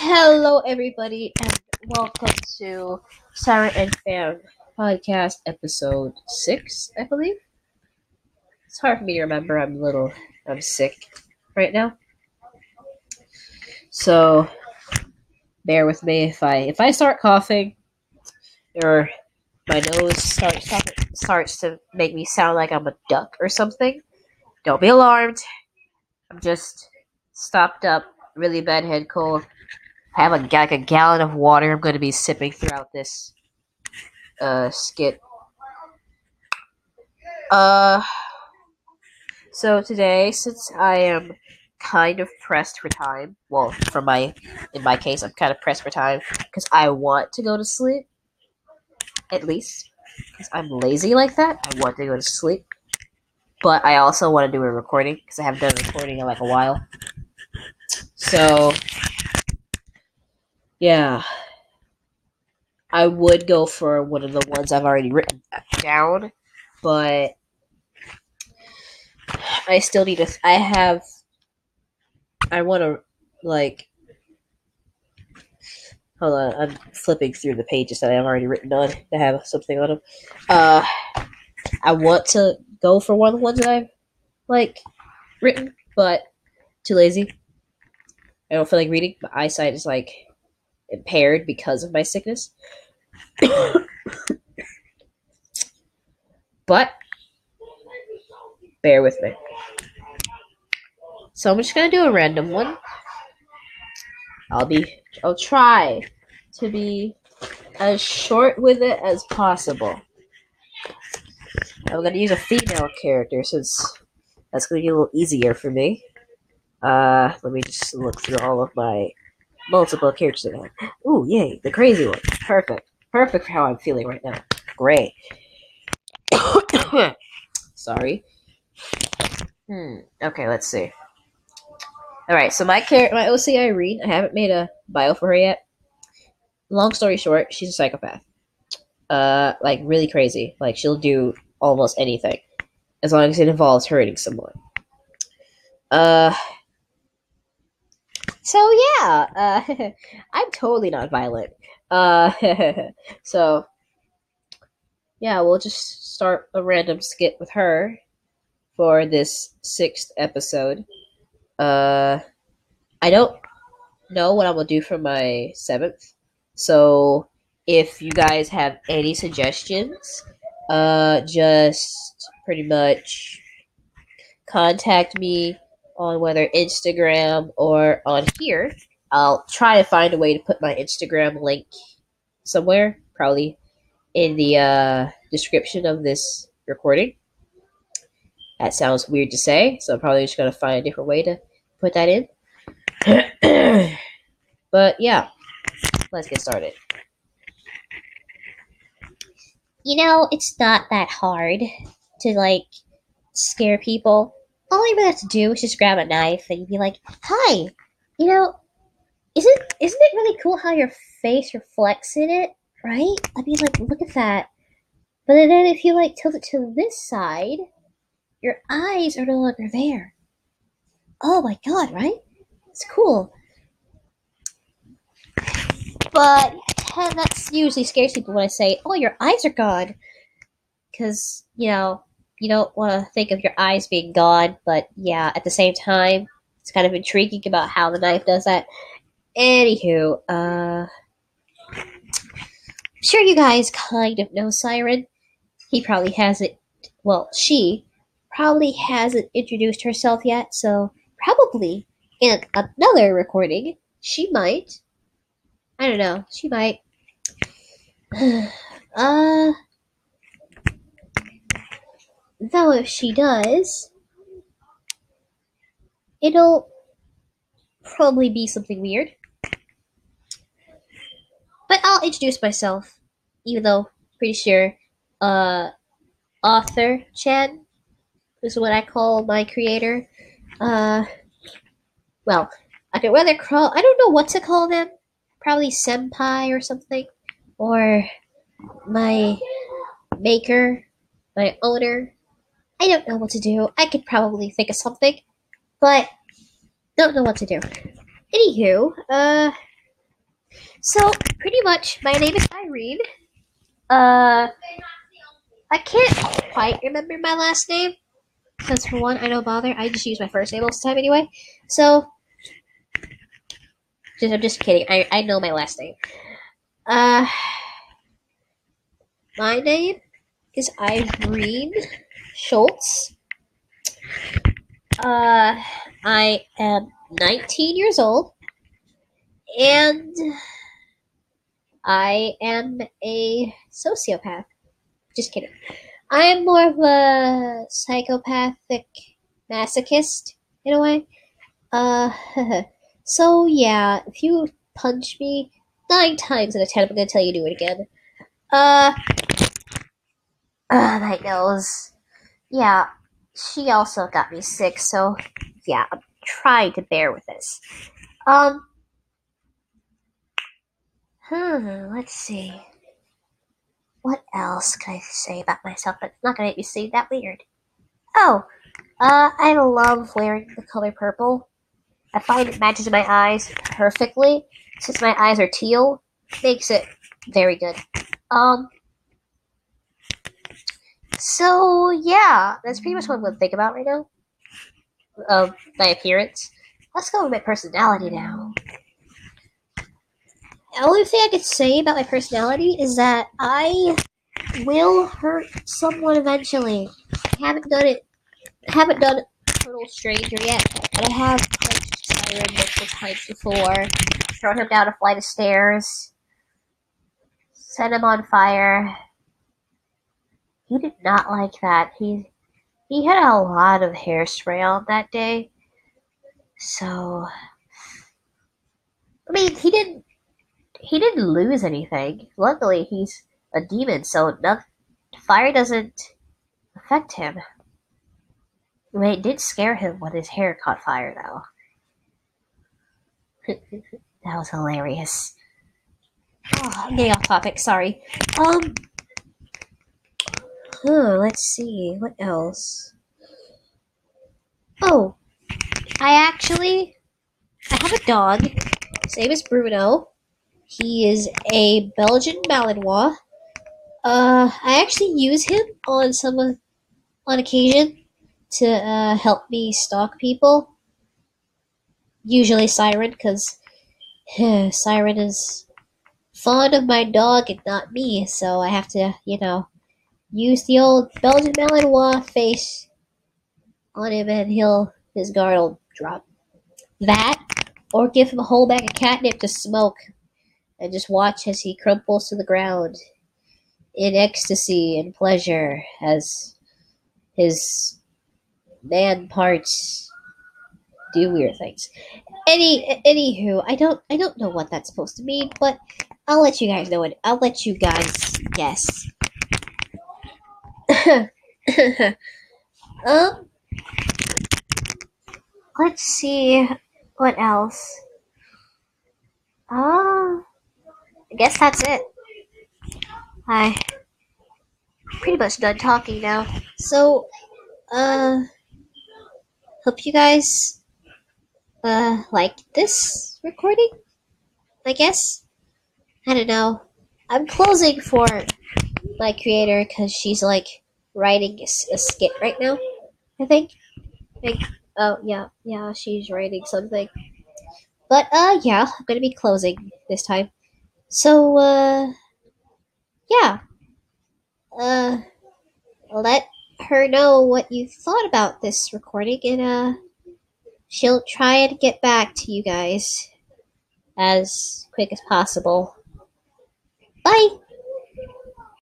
Hello, everybody, and welcome to Sarah and Fam podcast episode 6, I believe. It's hard for me to remember. I'm sick right now. So, bear with me if I start coughing or my nose starts to make me sound like I'm a duck or something. Don't be alarmed. I'm just stopped up, really bad head cold. I have like a gallon of water I'm going to be sipping throughout this skit. Uh, so today, since I am kind of pressed for time, well, in my case, I'm kind of pressed for time because I want to go to sleep, at least, because I'm lazy like that. I want to go to sleep, but I also want to do a recording because I haven't done a recording in like a while. So, yeah, I would go for one of the ones I've already written down, but I still need to. I want to like. Hold on, I'm flipping through the pages that I've already written on to have something on them. Uh, I want to go for one of the ones that I've like written, but too lazy. I don't feel like reading. My eyesight is like impaired because of my sickness. But bear with me. So I'm just gonna do a random one. I'll try to be as short with it as possible. I'm gonna use a female character since that's gonna be a little easier for me. Let me just look through all of my multiple characters that I have. Ooh, yay, the crazy one. Perfect. Perfect for how I'm feeling right now. Great. Sorry. Okay, let's see. Alright, so my OC Irene, I haven't made a bio for her yet. Long story short, she's a psychopath. Like really crazy. Like she'll do almost anything. As long as it involves hurting someone. Uh So yeah, I'm totally not violent. Uh, so yeah, we'll just start a random skit with her for this 6th episode. Uh, I don't know what I'm gonna do for my 7th, so if you guys have any suggestions, just pretty much contact me on whether Instagram or on here. I'll try to find a way to put my Instagram link somewhere, probably in the description of this recording. That sounds weird to say, so I'm probably just going to find a different way to put that in. But yeah, let's get started. It's not that hard to scare people. All you really have to do is just grab a knife and you'd be like, "Hi, you know, isn't it really cool how your face reflects in it, right? I mean, look at that. But then if you tilt it to this side, your eyes are no longer there. Oh my god, right? It's cool. But that's usually scares people when I say, "Oh, your eyes are gone," because you don't want to think of your eyes being gone. But yeah, at the same time, it's kind of intriguing about how the knife does that. Anywho, I'm sure you guys kind of know Siren. He probably hasn't. Well, she probably hasn't introduced herself yet, so probably in another recording, she might. I don't know. She might. uh, though if she does, it'll probably be something weird. But I'll introduce myself, even though pretty sure, uh, Author Chan is what I call my creator. Uh, well, I could rather call. I don't know what to call them. Probably senpai or something, or my maker, my owner. I don't know what to do. I could probably think of something, but don't know what to do. Anywho, So, pretty much, my name is Irene. Uh, I can't quite remember my last name, because for one, I don't bother. I just use my first name most of the time anyway. So, I'm just kidding. I know my last name. Uh, my name is Irene Schultz. I am 19 years old, and I am a sociopath. Just kidding. I am more of a psychopathic masochist in a way. Uh, so yeah, if you punch me 9 times out of 10, I'm gonna tell you to do it again. Uh, my nose. Yeah, she also got me sick, so yeah, I'm trying to bear with this. Um, let's see. What else can I say about myself that's not gonna make me seem that weird? Oh, I love wearing the color purple. I find it matches my eyes perfectly. Since my eyes are teal, makes it very good. Um, so yeah, that's pretty much what I'm gonna think about right now. Of my appearance. Let's go with my personality now. The only thing I could say about my personality is that I will hurt someone eventually. I haven't done it. I haven't done Total Stranger yet, but I have punched Siren multiple times before. Thrown him down a flight of stairs. Set him on fire. He did not like that. He had a lot of hairspray on that day. So I mean he didn't lose anything. Luckily he's a demon, so fire doesn't affect him. I mean, it did scare him when his hair caught fire though. That was hilarious. Oh, I'm getting off topic, sorry. Let's see, what else? Oh, I have a dog. His name is Bruno. He is a Belgian Malinois. I actually use him on occasion to help me stalk people. Usually Siren, because Siren is fond of my dog and not me, so I have to, use the old Belgian Malinois face on him, and his guard will drop. That, or give him a whole bag of catnip to smoke, and just watch as he crumples to the ground in ecstasy and pleasure as his man parts do weird things. Anywho, I don't know what that's supposed to mean, but I'll let you guys know it. I'll let you guys guess. um, let's see what else. I guess that's it. I pretty much done talking now. So, uh, hope you guys like this recording. I guess I don't know. I'm closing for my creator because she's like writing a skit right now. I think. Like, oh yeah, she's writing something. But yeah, I'm gonna be closing this time. So yeah, uh, let her know what you thought about this recording, and she'll try and get back to you guys as quick as possible. Bye.